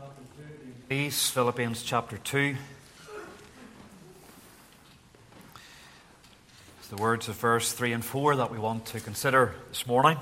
Please, Philippians chapter 2. It's the words of verse 3 and 4 that we want to consider this morning.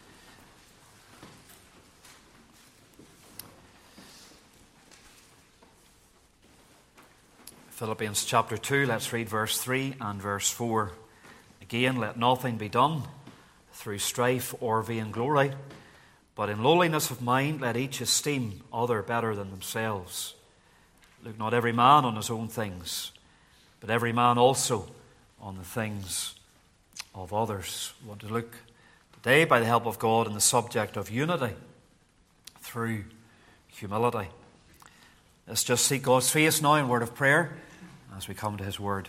Philippians chapter 2, let's read verse 3 and verse 4. Again, let nothing be done through strife or vainglory, but in lowliness of mind let each esteem other better than themselves. Look not every man on his own things, but every man also on the things of others. We want to look today, by the help of God, in the subject of unity through humility. Let's just seek God's face now in word of prayer as we come to His word.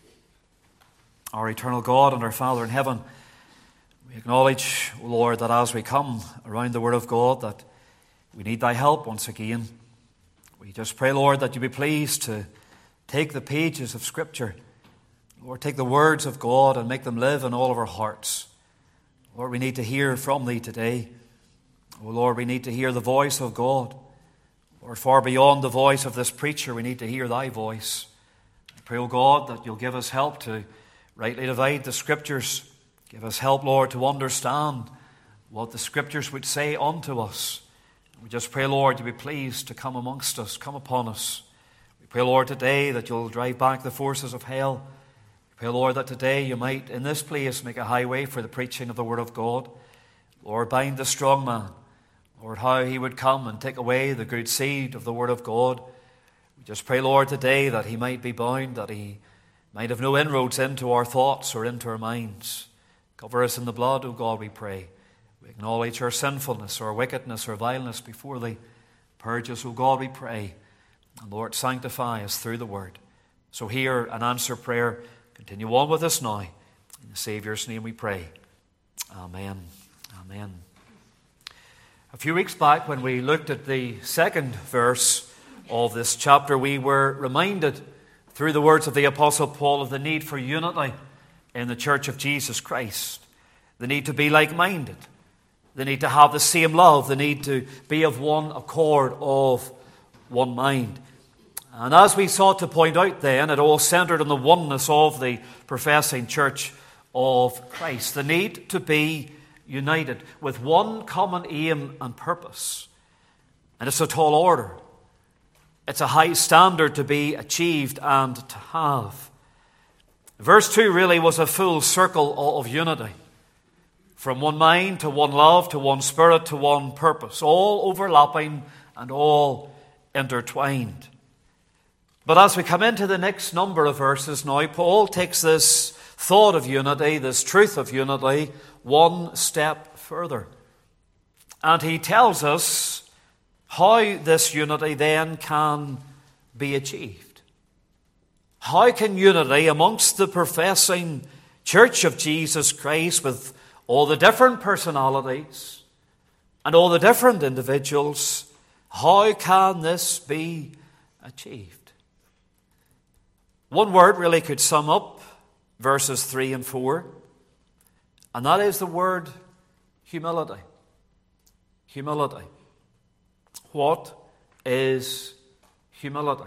Our eternal God and our Father in heaven, we acknowledge, O Lord, that as we come around the word of God, that we need Thy help once again. We just pray, Lord, that You be pleased to take the pages of Scripture, Lord, take the words of God and make them live in all of our hearts. Lord, we need to hear from Thee today. O Lord, we need to hear the voice of God. Lord, far beyond the voice of this preacher, we need to hear Thy voice. I pray, O God, that You'll give us help to rightly divide the Scriptures. Give us help, Lord, to understand what the Scriptures would say unto us. We just pray, Lord, to be pleased to come amongst us, come upon us. We pray, Lord, today that You'll drive back the forces of hell. We pray, Lord, that today You might, in this place, make a highway for the preaching of the Word of God. Lord, bind the strong man. Lord, how he would come and take away the good seed of the Word of God. We just pray, Lord, today that he might be bound, that he might have no inroads into our thoughts or into our minds. Cover us in the blood, O God, we pray. We acknowledge our sinfulness, our wickedness, our vileness before Thee. Purge us, O God, we pray. And Lord, sanctify us through the Word. So hear and answer prayer. Continue on with us now. In the Saviour's name we pray. Amen. Amen. A few weeks back, when we looked at the second verse of this chapter, we were reminded through the words of the Apostle Paul of the need for unity in the Church of Jesus Christ. The need to be like-minded. The need to have the same love. The need to be of one accord, of one mind. And as we sought to point out then, it all centered on the oneness of the professing Church of Christ. The need to be united with one common aim and purpose. And it's a tall order. It's a high standard to be achieved and to have. Verse 2 really was a full circle of unity. From one mind to one love to one spirit to one purpose. All overlapping and all intertwined. But as we come into the next number of verses now, Paul takes this thought of unity, this truth of unity, one step further. And he tells us how this unity then can be achieved. How can unity amongst the professing Church of Jesus Christ, with all the different personalities and all the different individuals, how can this be achieved? One word really could sum up verses 3 and 4, and that is the word humility. Humility. What is humility?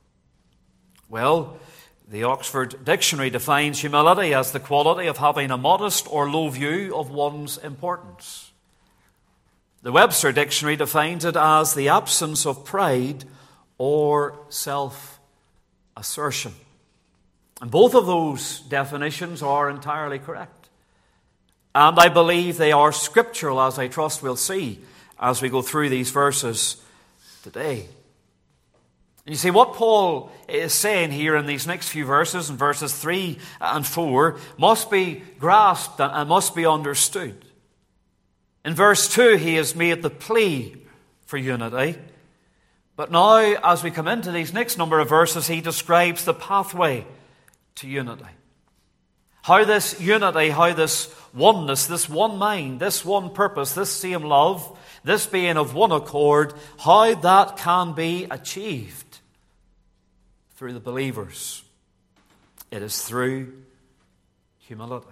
Well, the Oxford Dictionary defines humility as the quality of having a modest or low view of one's importance. The Webster Dictionary defines it as the absence of pride or self-assertion. And both of those definitions are entirely correct. And I believe they are scriptural, as I trust we'll see as we go through these verses today. And you see, what Paul is saying here in these next few verses, in verses 3 and 4, must be grasped and must be understood. In verse 2, he has made the plea for unity. But now, as we come into these next number of verses, he describes the pathway to unity. How this unity, how this oneness, this one mind, this one purpose, this same love, this being of one accord, how that can be achieved through the believers. It is through humility.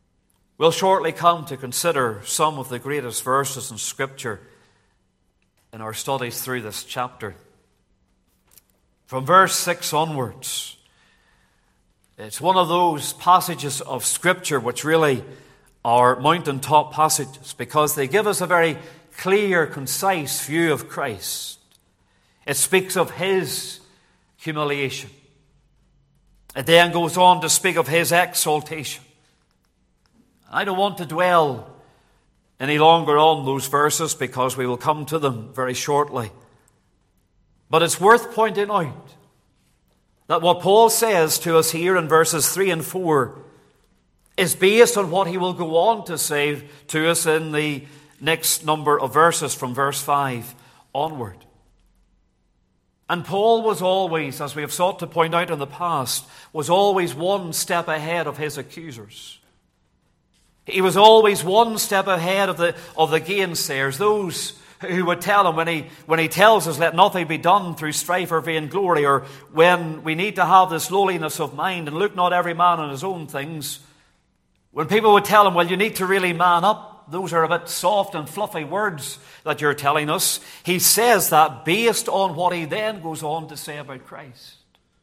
We'll shortly come to consider some of the greatest verses in Scripture in our studies through this chapter. From verse 6 onwards, it's one of those passages of Scripture which really are mountaintop passages because they give us a very clear, concise view of Christ. It speaks of His humiliation. It then goes on to speak of His exaltation. I don't want to dwell any longer on those verses because we will come to them very shortly. But it's worth pointing out that what Paul says to us here in verses 3 and 4 is based on what he will go on to say to us in the next number of verses from verse 5 onward. And Paul was always, as we have sought to point out in the past, was always one step ahead of his accusers. He was always one step ahead of the gainsayers, those who would tell him when he tells us, let nothing be done through strife or vainglory, or when we need to have this lowliness of mind and look not every man on his own things. When people would tell him, well, you need to really man up, those are a bit soft and fluffy words that you're telling us. He says that based on what he then goes on to say about Christ.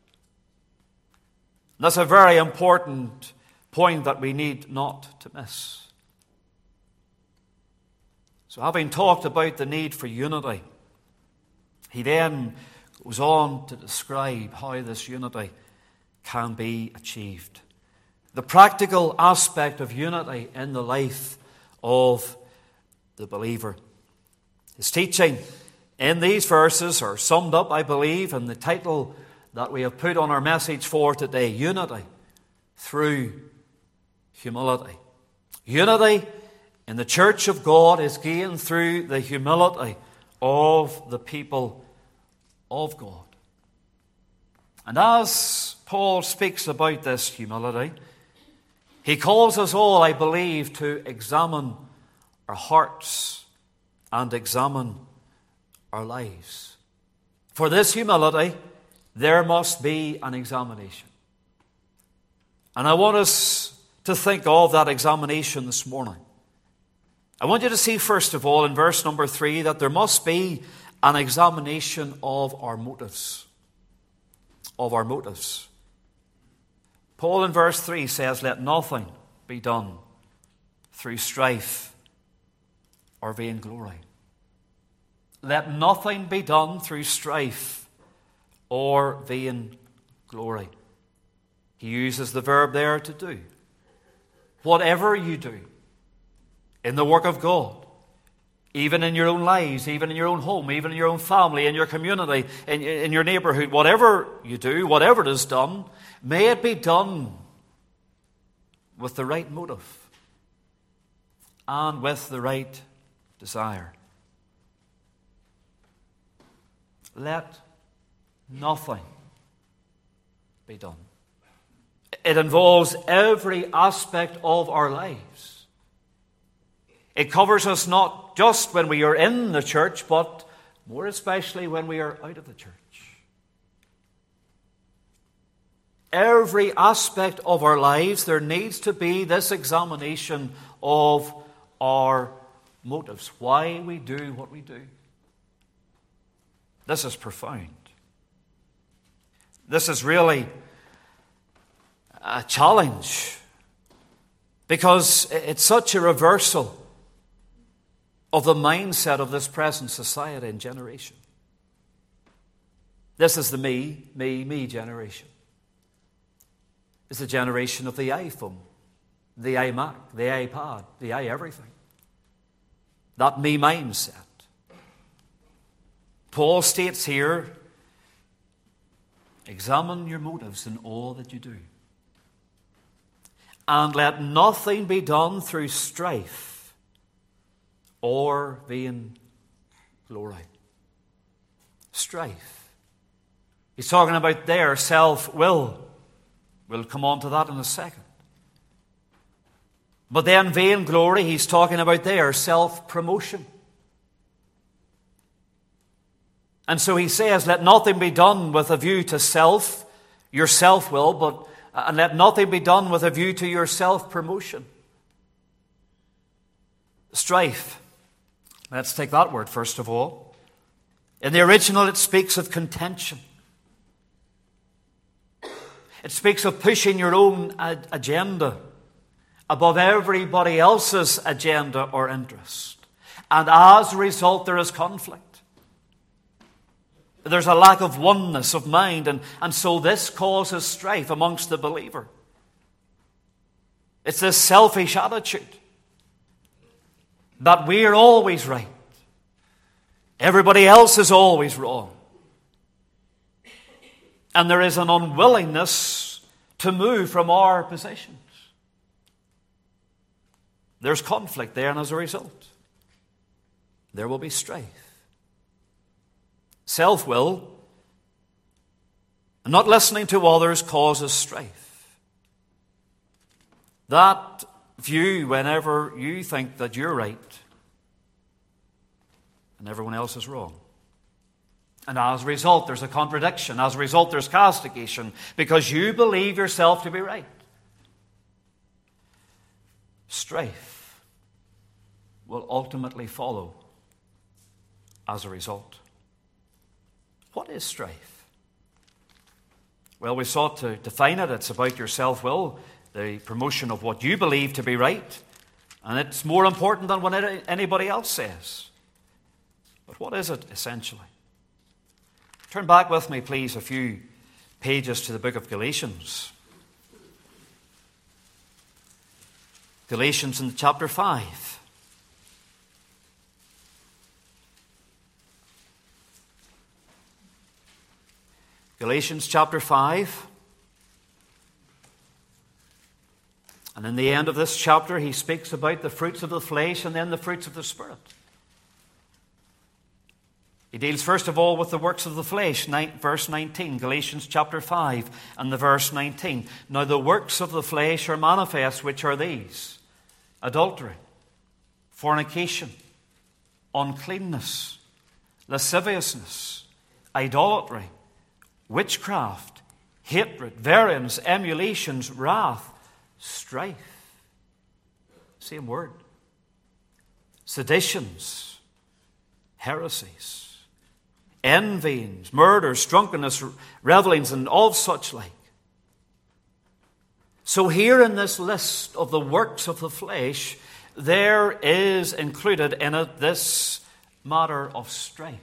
That's a very important point that we need not to miss. So having talked about the need for unity, he then goes on to describe how this unity can be achieved. The practical aspect of unity in the life of the believer. His teaching in these verses are summed up, I believe, in the title that we have put on our message for today, Unity through Humility. Unity in the church of God is gained through the humility of the people of God. And as Paul speaks about this humility, he calls us all, I believe, to examine our hearts and examine our lives. For this humility, there must be an examination. And I want us to think of that examination this morning. I want you to see, first of all, in verse number 3, that there must be an examination of our motives. Of our motives. Paul in verse 3 says, let nothing be done through strife or vainglory. Let nothing be done through strife or vainglory. He uses the verb there to do. Whatever you do in the work of God, even in your own lives, even in your own home, even in your own family, in your community, in your neighborhood, whatever you do, whatever it is done, may it be done with the right motive and with the right desire. Let nothing be done. It involves every aspect of our lives. It covers us not just when we are in the church, but more especially when we are out of the church. Every aspect of our lives, there needs to be this examination of our motives, why we do what we do. This is profound. This is really a challenge because it's such a reversal of the mindset of this present society and generation. This is the me generation. It's the generation of the iPhone, the iMac, the iPad, the everything. That me mindset. Paul states here, examine your motives in all that you do. And let nothing be done through strife or vainglory. Strife. He's talking about their self-will. We'll come on to that in a second. But then vainglory, he's talking about their self-promotion. And so he says, let nothing be done with a view to self, your self-will, and let nothing be done with a view to your self-promotion. Strife. Let's take that word first of all. In the original, it speaks of contention. It speaks of pushing your own agenda above everybody else's agenda or interest. And as a result, there is conflict. There's a lack of oneness of mind, and so this causes strife amongst the believer. It's this selfish attitude that we are always right. Everybody else is always wrong. And there is an unwillingness to move from our positions. There's conflict there, and as a result, there will be strife. Self-will and not listening to others causes strife. That view, whenever you think that you're right and everyone else is wrong. And as a result, there's a contradiction. As a result, there's castigation because you believe yourself to be right. Strife will ultimately follow as a result. What is strife? Well, we sought to define it. It's about your self-will, the promotion of what you believe to be right, and it's more important than what anybody else says. But what is it essentially? Turn back with me, please, a few pages to the book of Galatians. Galatians in chapter 5. Galatians chapter 5. And in the end of this chapter, he speaks about the fruits of the flesh and then the fruits of the Spirit. He deals first of all with the works of the flesh, verse 19, Galatians chapter 5 and the verse 19. Now the works of the flesh are manifest, which are these: adultery, fornication, uncleanness, lasciviousness, idolatry, witchcraft, hatred, variance, emulations, wrath, strife. Same word. Seditions, heresies, envyings, murders, drunkenness, revellings, and all such like. So here in this list of the works of the flesh, there is included in it this matter of strife.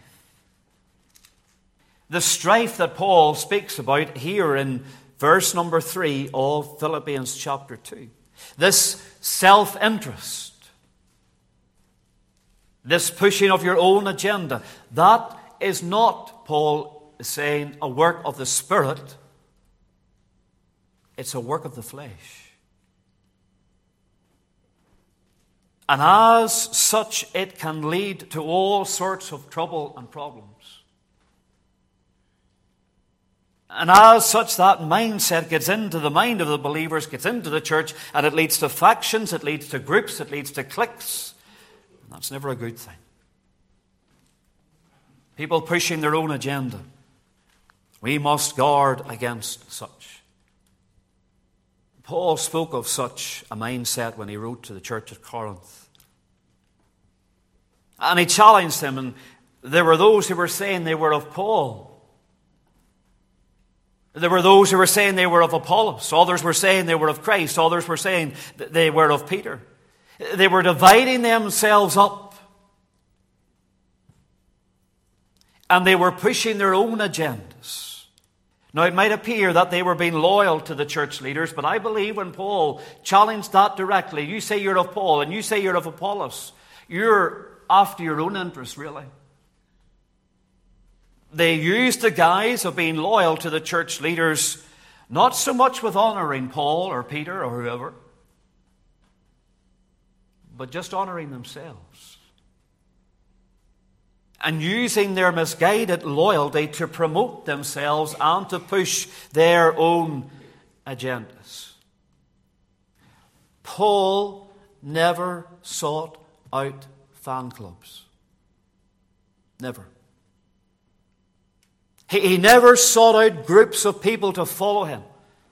The strife that Paul speaks about here in verse number 3 of Philippians chapter 2. This self-interest, this pushing of your own agenda, that is not, Paul is saying, a work of the Spirit. It's a work of the flesh. And as such, it can lead to all sorts of trouble and problems. And as such, that mindset gets into the mind of the believers, gets into the church, and it leads to factions, it leads to groups, it leads to cliques. And that's never a good thing. People pushing their own agenda. We must guard against such. Paul spoke of such a mindset when he wrote to the church at Corinth. And he challenged them, and there were those who were saying they were of Paul. There were those who were saying they were of Apollos. Others were saying they were of Christ. Others were saying that they were of Peter. They were dividing themselves up. And they were pushing their own agendas. Now, it might appear that they were being loyal to the church leaders, but I believe when Paul challenged that directly, you say you're of Paul and you say you're of Apollos, you're after your own interests, really. They used the guise of being loyal to the church leaders, not so much with honoring Paul or Peter or whoever, but just honoring themselves. And using their misguided loyalty to promote themselves and to push their own agendas. Paul never sought out fan clubs. Never. He never sought out groups of people to follow him.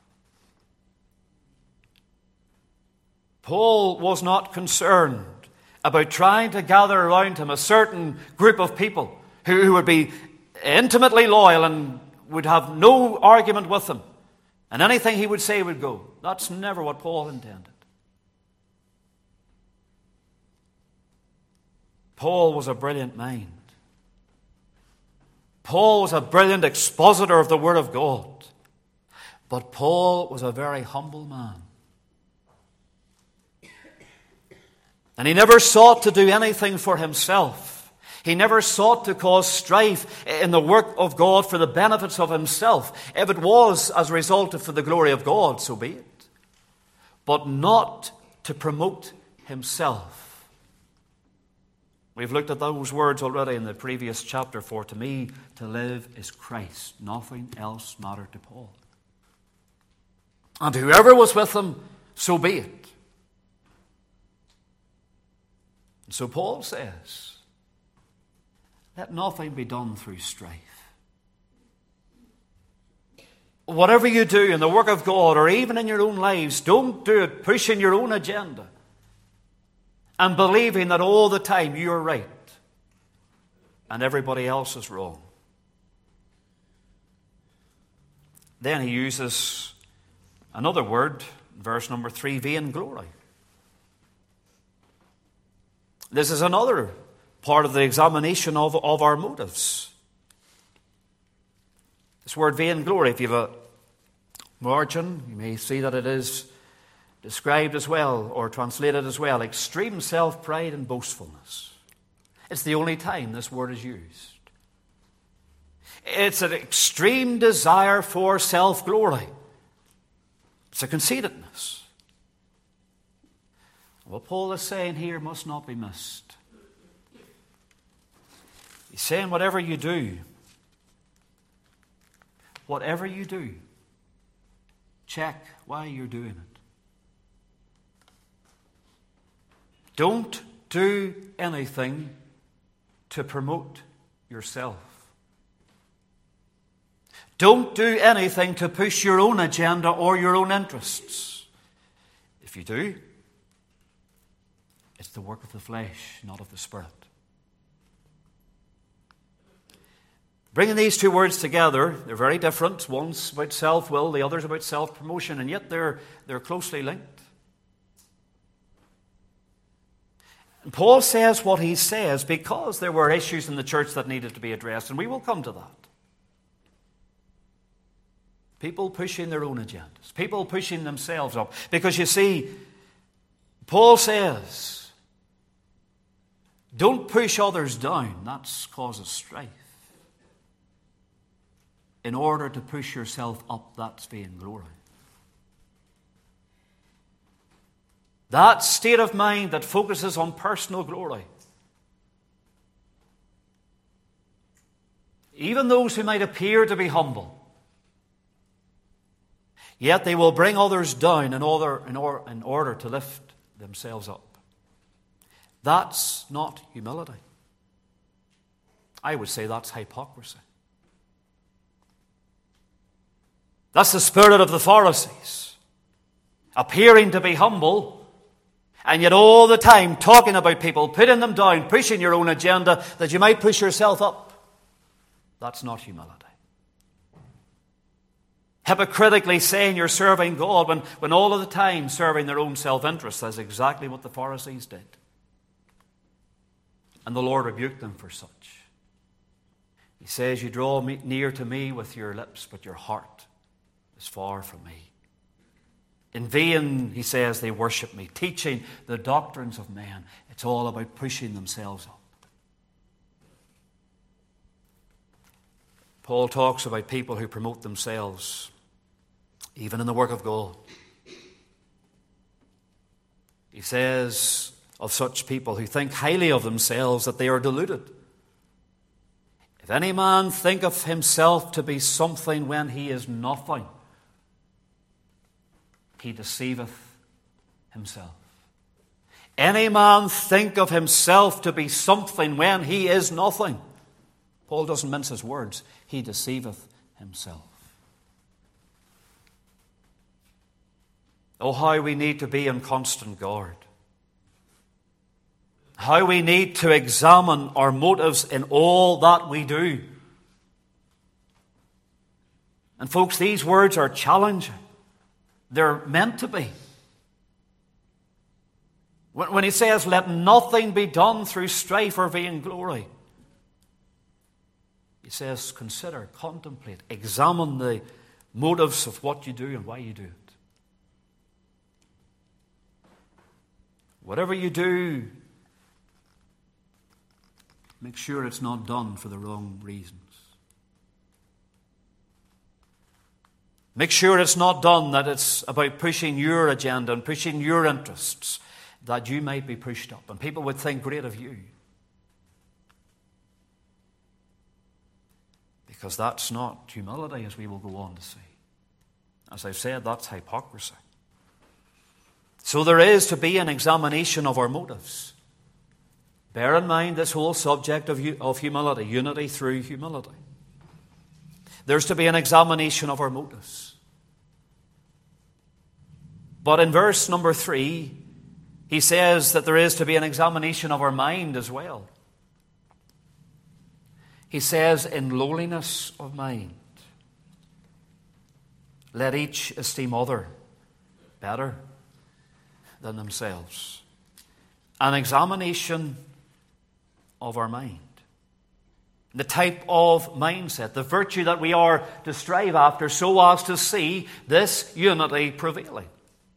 Paul was not concerned about trying to gather around him a certain group of people who would be intimately loyal and would have no argument with him, and anything he would say would go. That's never what Paul intended. Paul was a brilliant mind. Paul was a brilliant expositor of the Word of God. But Paul was a very humble man. And he never sought to do anything for himself. He never sought to cause strife in the work of God for the benefits of himself. If it was as a result of for the glory of God, so be it. But not to promote himself. We've looked at those words already in the previous chapter. For to me, to live is Christ. Nothing else mattered to Paul. And whoever was with him, so be it. And so Paul says, let nothing be done through strife. Whatever you do in the work of God, or even in your own lives, don't do it pushing your own agenda and believing that all the time you're right and everybody else is wrong. Then he uses another word, verse number 3, vain glory. This is another part of the examination of our motives. This word vain glory, if you have a margin, you may see that it is described as well, or translated as well, extreme self-pride and boastfulness. It's the only time this word is used. It's an extreme desire for self-glory. It's a conceitedness. What Paul is saying here must not be missed. He's saying whatever you do, check why you're doing it. Don't do anything to promote yourself. Don't do anything to push your own agenda or your own interests. If you do, it's the work of the flesh, not of the Spirit. Bringing these two words together, they're very different. One's about self-will, the other's about self-promotion, and yet they're closely linked. And Paul says what he says because there were issues in the church that needed to be addressed, and we will come to that. People pushing their own agendas. People pushing themselves up. Because you see, Paul says, don't push others down. That causes strife. In order to push yourself up, that's vain glory. That state of mind that focuses on personal glory. Even those who might appear to be humble, yet they will bring others down in order to lift themselves up. That's not humility. I would say that's hypocrisy. That's the spirit of the Pharisees, appearing to be humble, and yet all the time talking about people, putting them down, pushing your own agenda that you might push yourself up. That's not humility. Hypocritically saying you're serving God when all of the time serving their own self-interest. That's exactly what the Pharisees did. And the Lord rebuked them for such. He says, you draw near to me with your lips, but your heart is far from me. In vain, he says, they worship me, teaching the doctrines of men. It's all about pushing themselves up. Paul talks about people who promote themselves, even in the work of God. He says of such people who think highly of themselves that they are deluded. If any man think of himself to be something when he is nothing, he deceiveth himself. Any man think of himself to be something when he is nothing. Paul doesn't mince his words. He deceiveth himself. Oh, how we need to be on constant guard. how we need to examine our motives in all that we do. And folks, these words are challenging. They're meant to be. When he says, let nothing be done through strife or vainglory, he says, consider, contemplate, examine the motives of what you do and why you do it. Whatever you do, make sure it's not done for the wrong reasons. Make sure it's not done that it's about pushing your agenda and pushing your interests, that you might be pushed up and people would think great of you. Because that's not humility, as we will go on to see. As I've said, that's hypocrisy. So there is to be an examination of our motives. Bear in mind this whole subject of humility, unity through humility. There's to be an examination of our motives. But in verse number 3, he says that there is to be an examination of our mind as well. He says, in lowliness of mind, let each esteem other better than themselves. An examination of our mind. The type of mindset, the virtue that we are to strive after so as to see this unity prevailing.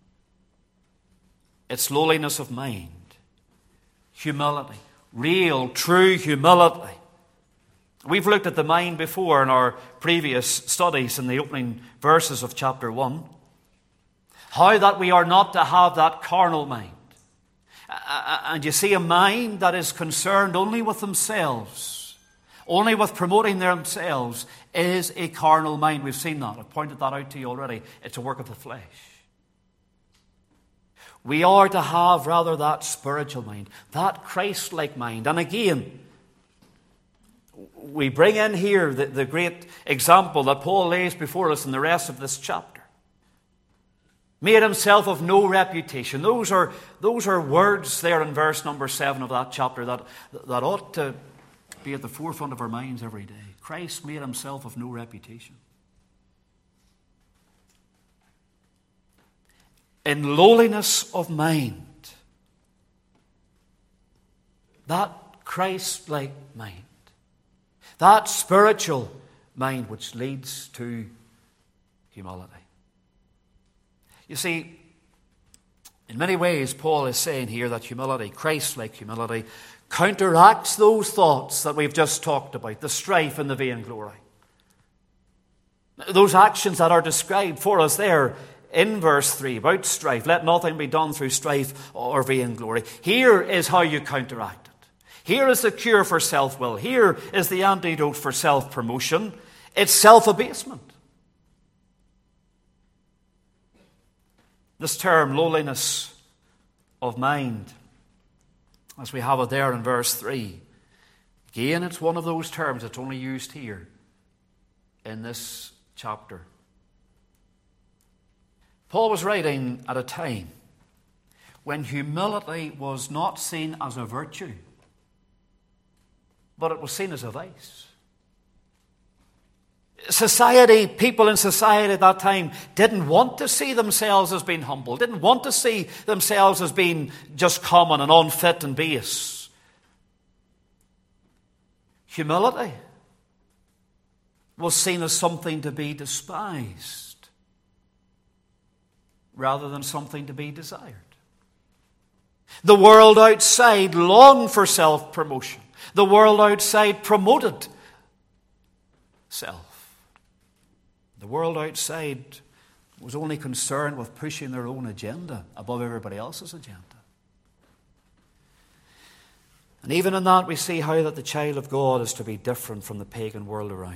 It's lowliness of mind, humility, real, true humility. We've looked at the mind before in our previous studies in the opening verses of chapter 1. How that we are not to have that carnal mind. And you see, a mind that is concerned only with themselves, only with promoting themselves, is a carnal mind. We've seen that. I've pointed that out to you already. It's a work of the flesh. We are to have rather that spiritual mind, that Christ-like mind. And again, we bring in here the great example that Paul lays before us in the rest of this chapter. Made himself of no reputation. Those are words there in verse number 7 of that chapter that ought to be at the forefront of our minds every day. Christ made himself of no reputation. In lowliness of mind. That Christ-like mind. That spiritual mind which leads to humility. You see, in many ways, Paul is saying here that humility, Christ-like humility, counteracts those thoughts that we've just talked about, the strife and the vainglory. Those actions that are described for us there in verse 3 about strife. Let nothing be done through strife or vainglory. Here is how you counteract it. Here is the cure for self-will. Here is the antidote for self-promotion. It's self-abasement. This term, lowliness of mind, as we have it there in verse 3, again, it's one of those terms that's only used here in this chapter. Paul was writing at a time when humility was not seen as a virtue, but it was seen as a vice. People in society at that time didn't want to see themselves as being humble, didn't want to see themselves as being just common and unfit and base. Humility was seen as something to be despised rather than something to be desired. The world outside longed for self-promotion. The world outside promoted self. The world outside was only concerned with pushing their own agenda above everybody else's agenda. And even in that we see how that the child of God is to be different from the pagan world around.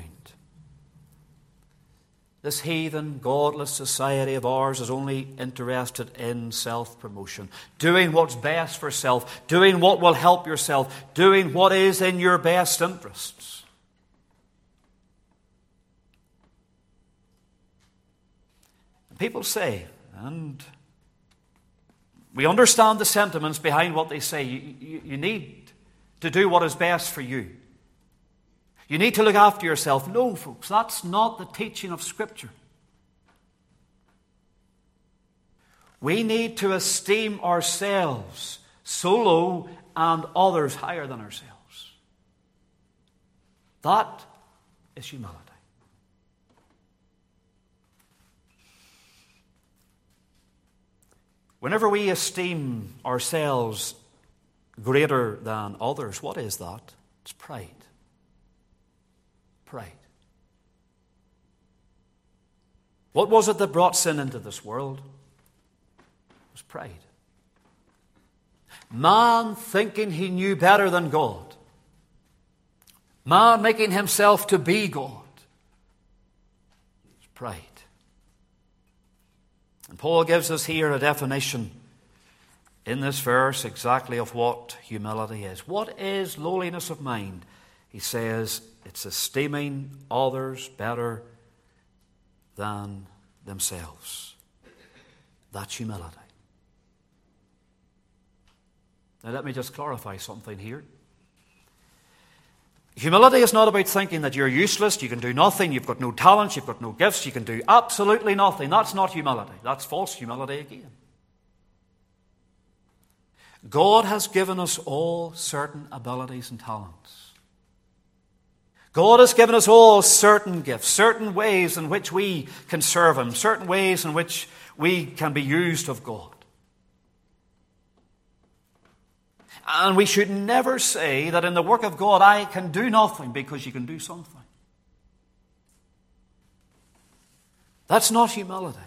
This heathen, godless society of ours is only interested in self-promotion. Doing what's best for self. Doing what will help yourself. Doing what is in your best interests. People say, and We understand the sentiments behind what they say. You need to do what is best for you. You need to look after yourself. No, folks, that's not the teaching of Scripture. We need to esteem ourselves so low and others higher than ourselves. That is humility. Whenever we esteem ourselves greater than others, what is that? It's pride. Pride. What was it that brought sin into this world? It was pride. Man thinking he knew better than God. Man making himself to be God. It's pride. And Paul gives us here a definition in this verse exactly of what humility is. What is lowliness of mind? He says it's esteeming others better than themselves. That's humility. Now let me just clarify something here. Humility is not about thinking that you're useless, you can do nothing, you've got no talents, you've got no gifts, you can do absolutely nothing. That's not humility. That's false humility again. God has given us all certain abilities and talents. God has given us all certain gifts, certain ways in which we can serve Him, certain ways in which we can be used of God. And we should never say that in the work of God I can do nothing because you can do something. That's not humility.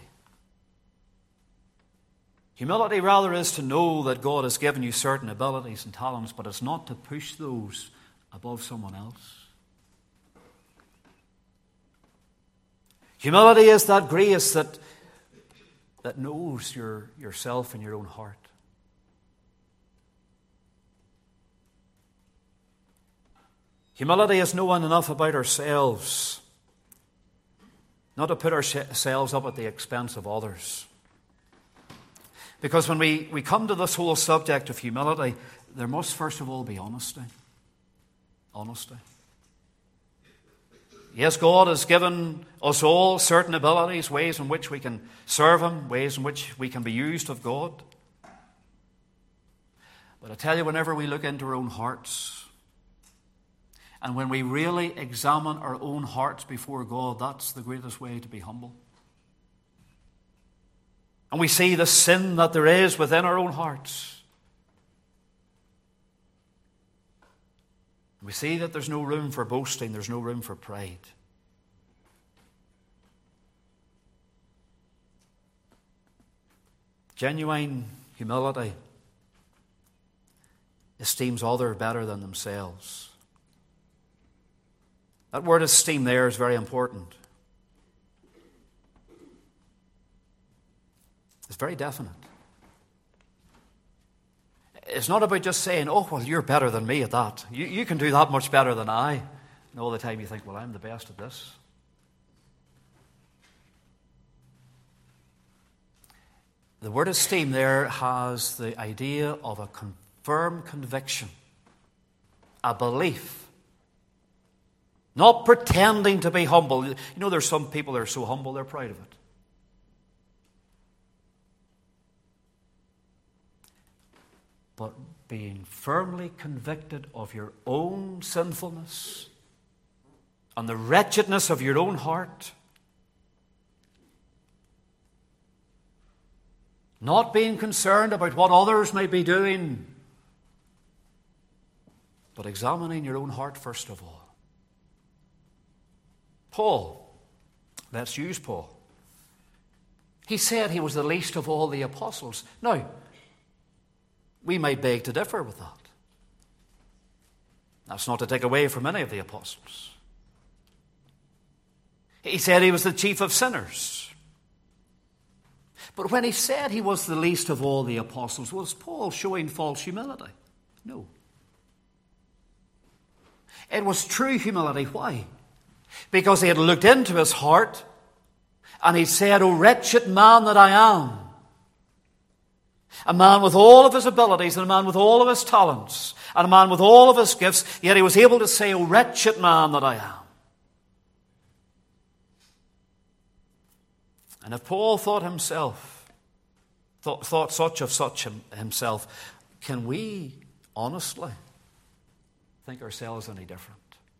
Humility rather is to know that God has given you certain abilities and talents, but it's not to push those above someone else. Humility is that grace that knows yourself and your own heart. Humility is knowing enough about ourselves, not to put ourselves up at the expense of others. Because when we come to this whole subject of humility, there must first of all be honesty. Honesty. Yes, God has given us all certain abilities, ways in which we can serve Him, ways in which we can be used of God. But I tell you, whenever we look into our own hearts, and when we really examine our own hearts before God, that's the greatest way to be humble. And we see the sin that there is within our own hearts. We see that there's no room for boasting, there's no room for pride. Genuine humility esteems others better than themselves. That word esteem there is very important. It's very definite. It's not about just saying, oh, well, you're better than me at that. You can do that much better than I. And all the time you think, well, I'm the best at this. The word esteem there has the idea of a firm conviction, a belief. Not pretending to be humble. You know, there's some people that are so humble they're proud of it. But being firmly convicted of your own sinfulness and the wretchedness of your own heart. Not being concerned about what others may be doing, but examining your own heart first of all. Paul, let's use Paul. He said he was the least of all the apostles. Now, we may beg to differ with that. That's not to take away from any of the apostles. He said he was the chief of sinners. But when he said he was the least of all the apostles, was Paul showing false humility? No. It was true humility. Why? Because he had looked into his heart and he said, "O wretched man that I am." A man with all of his abilities, and a man with all of his talents, and a man with all of his gifts, yet he was able to say, "O wretched man that I am." And if Paul thought such of himself, can we honestly think ourselves any different?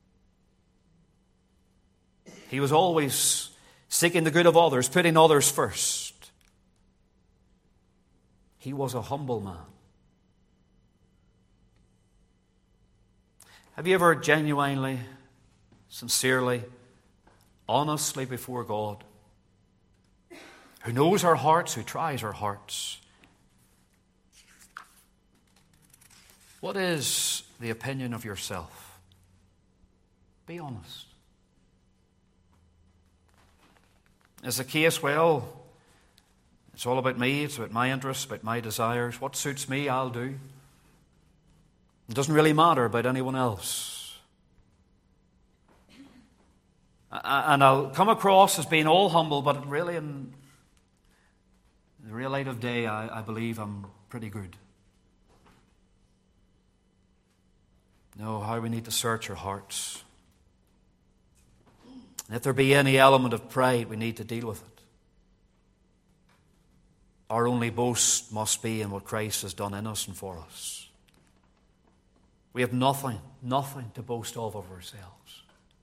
He was always seeking the good of others, putting others first. He was a humble man. Have you ever genuinely, sincerely, honestly before God, who knows our hearts, who tries our hearts, what is the opinion of yourself? Be honest. Is the case, well, it's all about me, it's about my interests, about my desires. What suits me, I'll do. It doesn't really matter about anyone else. And I'll come across as being all humble, but really in the real light of day, I believe I'm pretty good. No, how we need to search our hearts. And if there be any element of pride, we need to deal with it. Our only boast must be in what Christ has done in us and for us. We have nothing to boast of ourselves.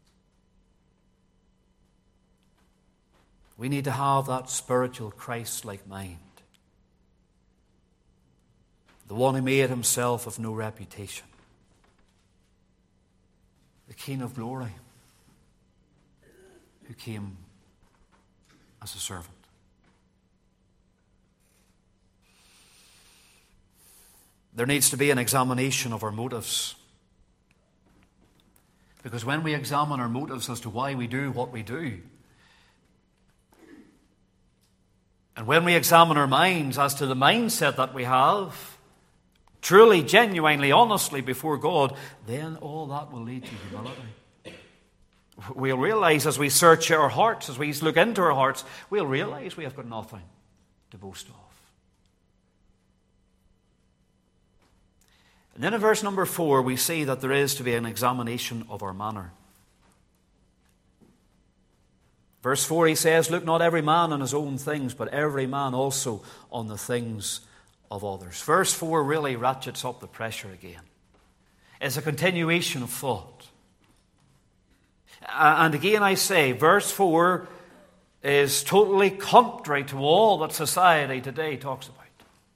We need to have that spiritual Christ-like mind. The one who made himself of no reputation. The King of glory, who came as a servant. There needs to be an examination of our motives. Because when we examine our motives as to why we do what we do, and when we examine our minds as to the mindset that we have, truly, genuinely, honestly before God, then all that will lead to humility. We'll realize as we search our hearts, as we look into our hearts, we'll realize we have got nothing to boast of. And then in verse number 4, we see that there is to be an examination of our manner. Verse 4, he says, "Look not every man on his own things, but every man also on the things of others." Verse 4 really ratchets up the pressure again. It's a continuation of thought. And again I say, verse 4 is totally contrary to all that society today talks about.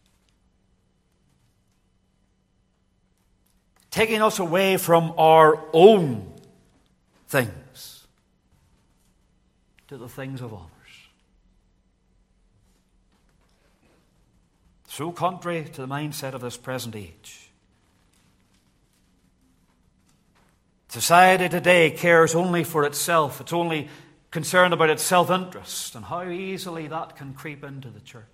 Taking us away from our own things to the things of others. So contrary to the mindset of this present age. Society today cares only for itself. It's only concerned about its self-interest and how easily that can creep into the church.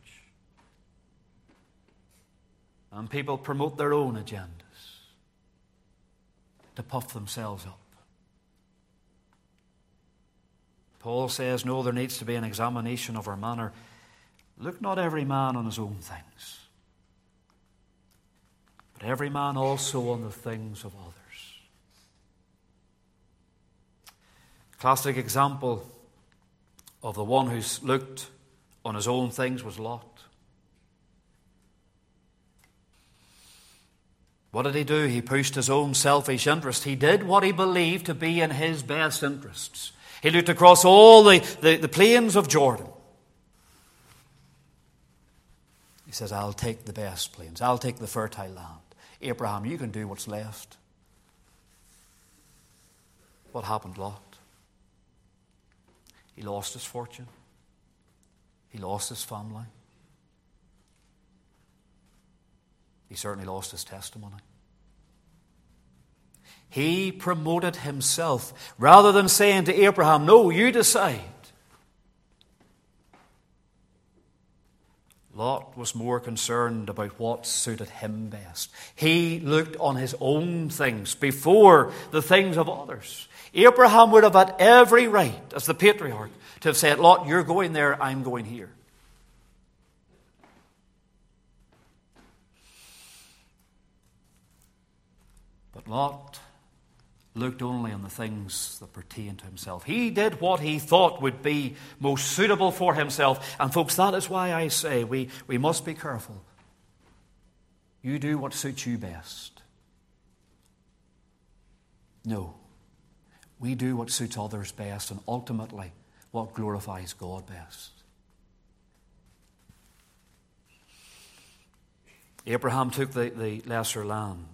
And people promote their own agendas to puff themselves up. Paul says, no, there needs to be an examination of our manner. Look not every man on his own things, but every man also on the things of others. Classic example of the one who looked on his own things was Lot. What did he do? He pushed his own selfish interest. He did what he believed to be in his best interests. He looked across all the plains of Jordan. He says, I'll take the best plains. I'll take the fertile land. Abraham, you can do what's left. What happened, Lot? He lost his fortune. He lost his family. He certainly lost his testimony. He promoted himself rather than saying to Abraham, no, you decide. Lot was more concerned about what suited him best. He looked on his own things before the things of others. Abraham would have had every right, as the patriarch, to have said, Lot, you're going there, I'm going here. But Lot looked only on the things that pertain to himself. He did what he thought would be most suitable for himself. And folks, that is why I say we must be careful. You do what suits you best. No. We do what suits others best, and ultimately what glorifies God best. Abraham took the lesser land.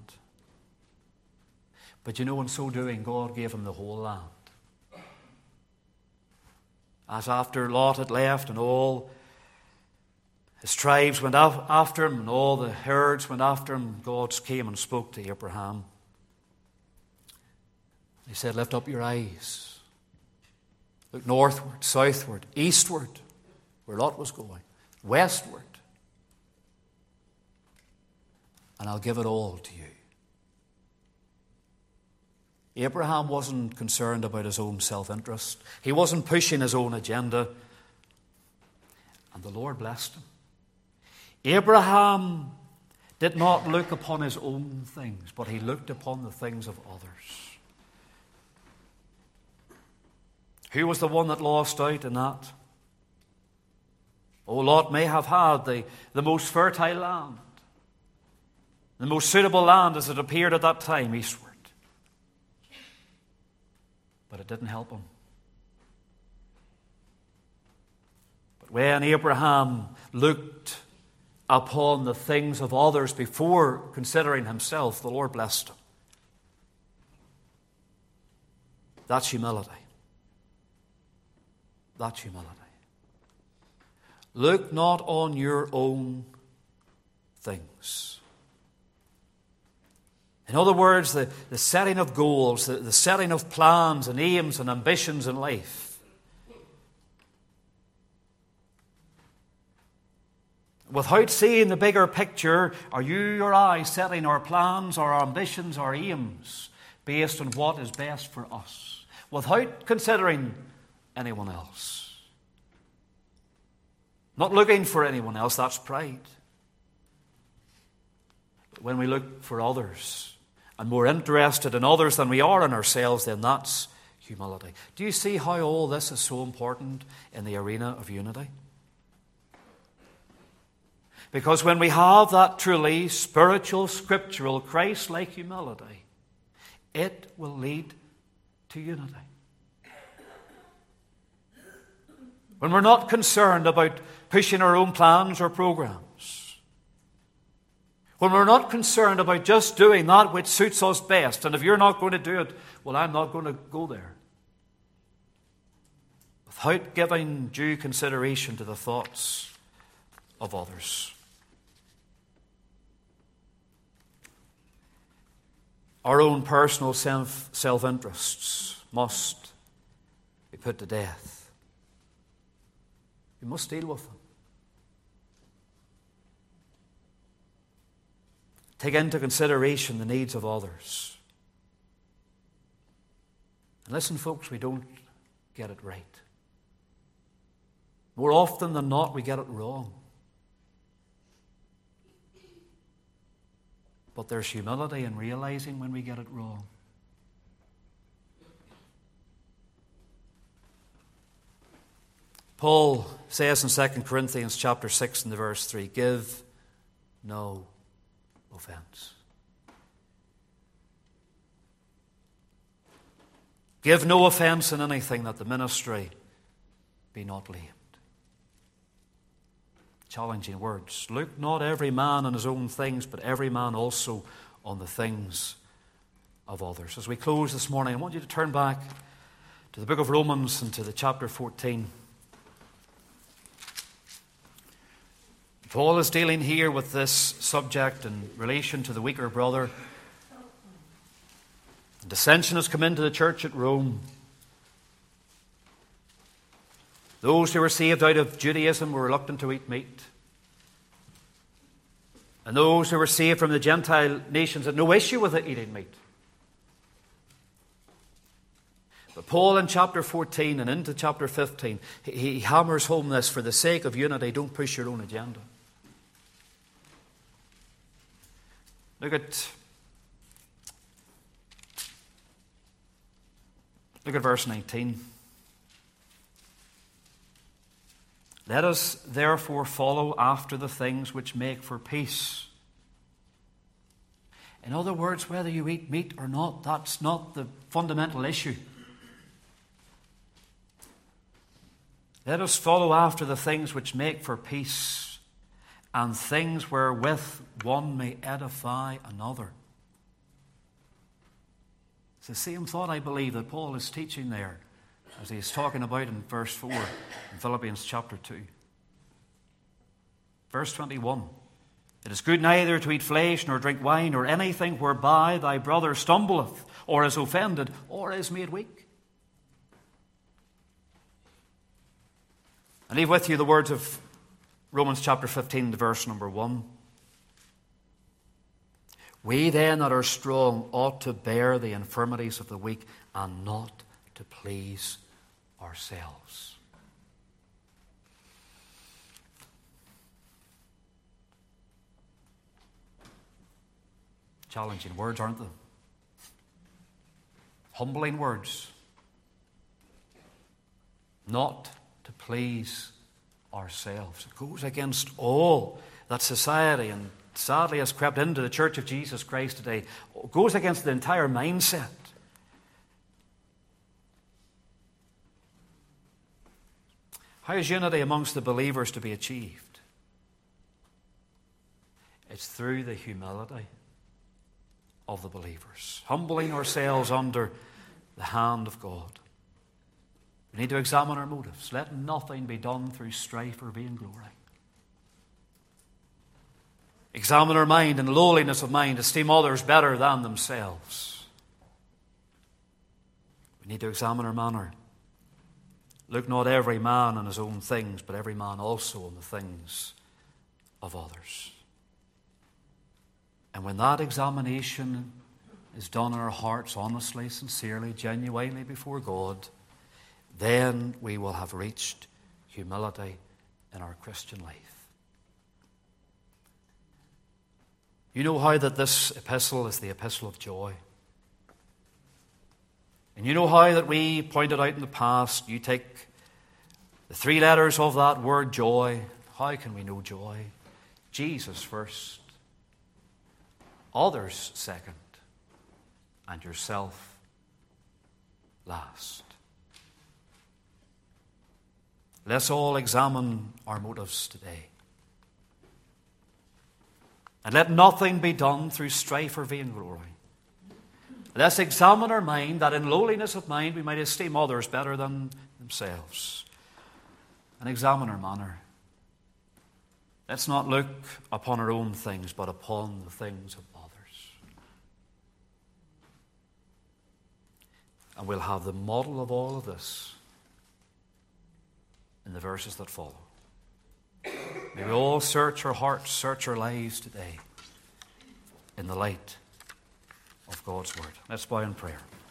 But you know, in so doing, God gave him the whole land. As after Lot had left and all his tribes went after him and all the herds went after him, God came and spoke to Abraham. He said, lift up your eyes. Look northward, southward, eastward, where Lot was going, westward. And I'll give it all to you. Abraham wasn't concerned about his own self-interest. He wasn't pushing his own agenda. And the Lord blessed him. Abraham did not look upon his own things, but he looked upon the things of others. Who was the one that lost out in that? Oh, Lot may have had the most fertile land, the most suitable land as it appeared at that time eastward. But it didn't help him. But when Abraham looked upon the things of others before considering himself, the Lord blessed him. That's humility. That's humility. Look not on your own things. In other words, the setting of goals, the setting of plans and aims and ambitions in life. Without seeing the bigger picture, are you or I setting our plans, our ambitions, our aims based on what is best for us, without considering anyone else? Not looking for anyone else, that's pride. But when we look for others and more interested in others than we are in ourselves, then that's humility. Do you see how all this is so important in the arena of unity? Because when we have that truly spiritual, scriptural, Christ-like humility, it will lead to unity. When we're not concerned about pushing our own plans or programs. When we're not concerned about just doing that which suits us best. And if you're not going to do it, well, I'm not going to go there. Without giving due consideration to the thoughts of others. Our own personal self-interests must be put to death. We must deal with them. Take into consideration the needs of others. And listen, folks, we don't get it right. More often than not, we get it wrong. But there's humility in realizing when we get it wrong. Paul says in 2 Corinthians chapter 6 and verse 3, give no offense. Give no offense in anything, that the ministry be not lamed. Challenging words. Look not every man on his own things, but every man also on the things of others. As we close this morning, I want you to turn back to the book of Romans and to the chapter 14. Paul is dealing here with this subject in relation to the weaker brother. Dissension has come into the church at Rome. Those who were saved out of Judaism were reluctant to eat meat. And those who were saved from the Gentile nations had no issue with eating meat. But Paul in chapter 14 and into chapter 15, he hammers home this: for the sake of unity, don't push your own agenda. Look at Look at verse 19. Let us therefore follow after the things which make for peace. In other words, whether you eat meat or not, that's not the fundamental issue. Let us follow after the things which make for peace, and things wherewith one may edify another. It's the same thought, I believe, that Paul is teaching there, as he is talking about in verse 4 in Philippians chapter 2. Verse 21. It is good neither to eat flesh, nor drink wine, or anything whereby thy brother stumbleth, or is offended, or is made weak. I leave with you the words of Romans chapter 15, verse number 1. We then that are strong ought to bear the infirmities of the weak, and not to please ourselves. Challenging words, aren't they? Humbling words. Not to please ourselves. It goes against all that society, and sadly has crept into the Church of Jesus Christ today. It goes against the entire mindset. How is unity amongst the believers to be achieved? It's through the humility of the believers, humbling ourselves under the hand of God. We need to examine our motives. Let nothing be done through strife or vainglory. Examine our mind in lowliness of mind, esteem others better than themselves. We need to examine our manner. Look not every man on his own things, but every man also on the things of others. And when that examination is done in our hearts honestly, sincerely, genuinely before God, then we will have reached humility in our Christian life. You know how that this epistle is the epistle of joy. And you know how that we pointed out in the past, you take the three letters of that word joy. How can we know joy? Jesus first, others second, and yourself last. Let's all examine our motives today. And let nothing be done through strife or vainglory. Let's examine our mind, that in lowliness of mind we might esteem others better than themselves. And examine our manner. Let's not look upon our own things, but upon the things of others. And we'll have the model of all of this in the verses that follow. May we all search our hearts, search our lives today in the light of God's Word. Let's bow in prayer.